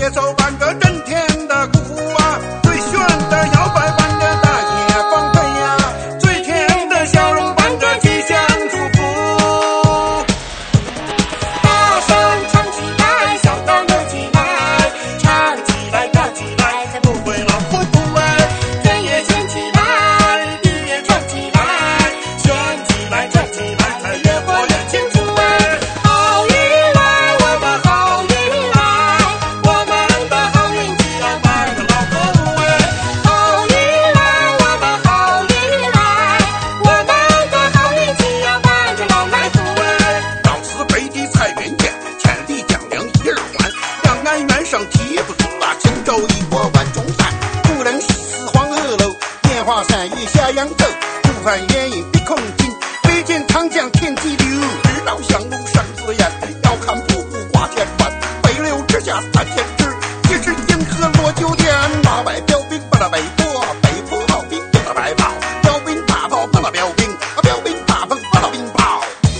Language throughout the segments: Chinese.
节奏伴着震天的鼓啊，最炫的摇摆伴着大街放飞呀，最甜的笑容伴着吉祥祝福。 大声唱起来，小调扭起来，唱起来跳起来，才不会老糊涂哎。天也掀起来，地也转起来，旋起来转起来，才越活越清楚哎。好运来，我们好运来，我们的好运气要伴着老歌舞哎。好运来，我们好运来，我们的好运气要伴着老来福哎。 到此北地财源见，千里江陵一日还。两岸猿声啼不住啊，轻舟已过万重山。故人西辞黄鹤楼，烟花山雨下扬州。不盼烟影碧空尽，唯见长江天际流。日照香炉生紫烟，遥看瀑布挂天川。北流直下三千尺，即是银河落九天。马外标兵把那北坡，北坡炮兵把那白炮，标兵大炮把那标兵，标兵大炮把那兵炮。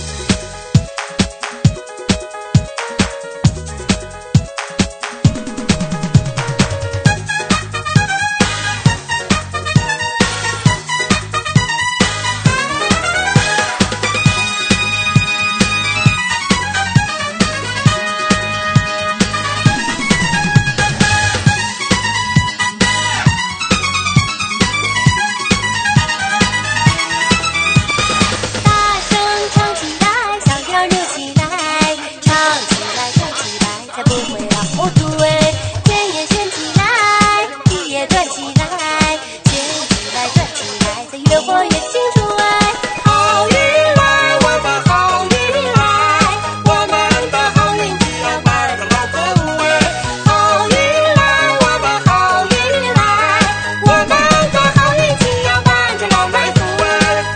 大声唱起来，小调扭起来，唱起来跳起来，才不会老糊涂哎。天也掀起来，地也转起来，旋起来转起来，才越活越清楚哎。好运来，我们好运来，我们的好运气要伴着老歌舞哎。好运来，我们好运来，我们的好运气要伴着老来福哎。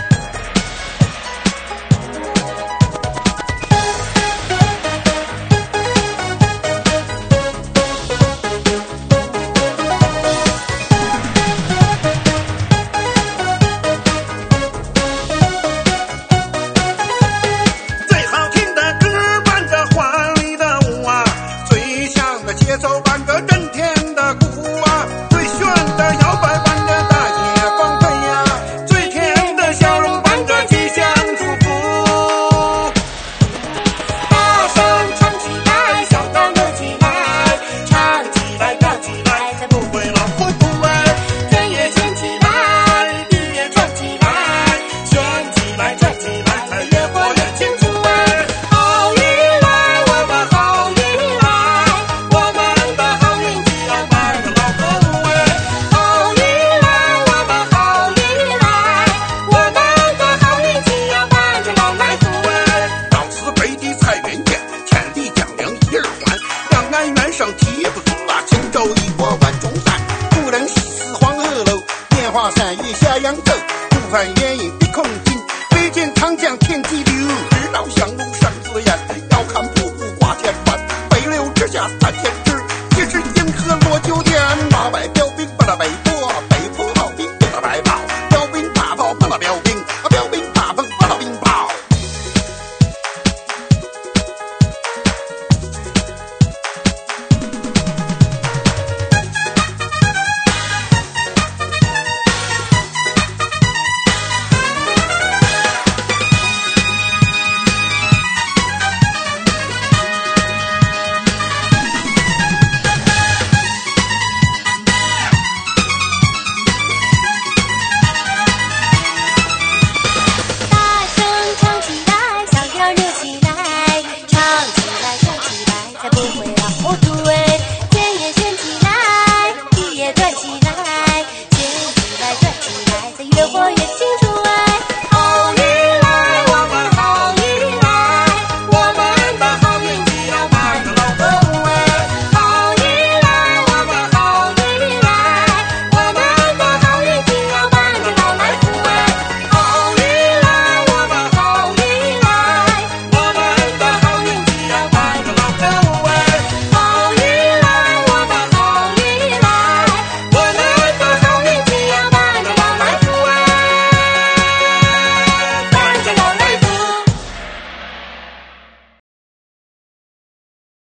最好听的歌伴着华丽的舞啊，最响的节奏伴着震天的鼓啊，最炫的摇摆伴着大街放飞呀，最甜的笑容伴着吉祥祝福。 大声唱起来，小调扭起来，唱起来跳起来，才不会老糊涂哎。天也掀起来，地也转起来，旋起来转起来，才越活越清楚哎。好运来，我们好运来，我们的好运气要伴着老歌舞哎。好运来，我们好运来，我们的好运气要伴着老来福哎。 到此北地财源见，千里江陵一日还。两岸猿声啼不住啊，轻舟已过万重山。故人西辞黄鹤楼，烟花山雨下扬州。不盼烟影碧空尽，唯见长江天际流。日照香炉生紫烟，遥看瀑布挂天川。北流直下三千